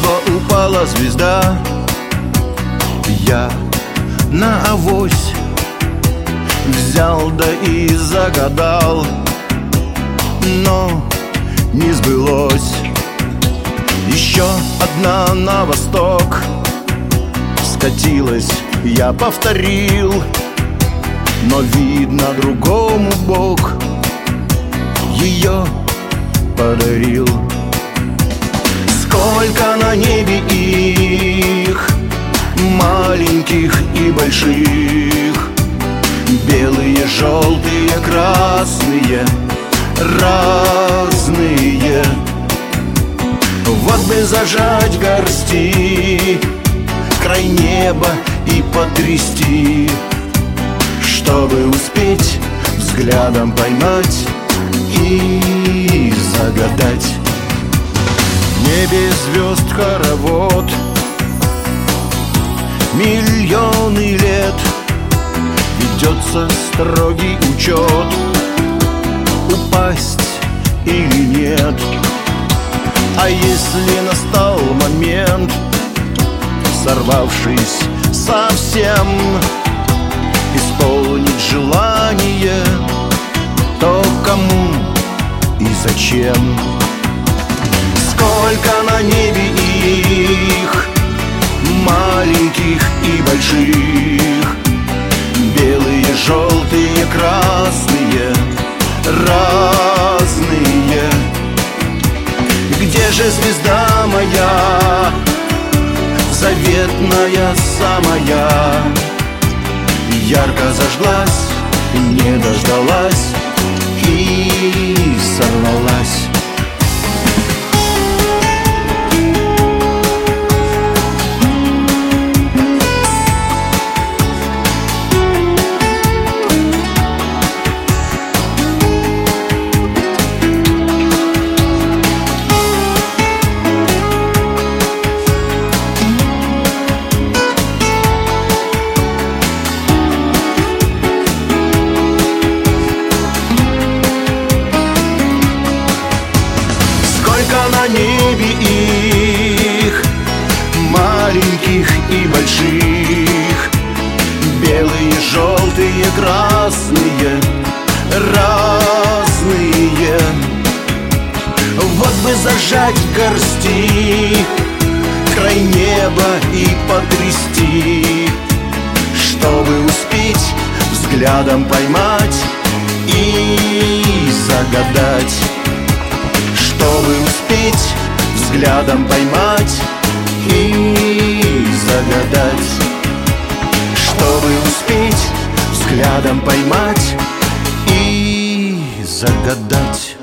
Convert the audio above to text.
небо упала звезда, я на авось взял да и загадал, но не сбылось. Еще одна на восток скатилась, я повторил, но видно другому Бог ее подарил. Сколько на небе их, маленьких и больших, белые, желтые, красные, разные. Вот бы зажать горсти, край неба и потрясти, чтобы успеть взглядом поймать и загадать. В небе звезд хоровод, миллионы лет ведется строгий учет, упасть или нет. А если настал момент, сорвавшись совсем, исполнить желание, то кому и зачем? Сколько на небе их, маленьких и больших, белые, желтые, красные, разные. Где же звезда моя, заветная самая? Ярко зажглась, не дождалась и сорвалась. На небе их, маленьких и больших, белые, желтые, красные, разные. Вот бы зажать горсти, край неба и потрясти, чтобы успеть взглядом поймать и загадать. Чтобы успеть взглядом поймать и загадать. Чтобы успеть взглядом поймать и загадать.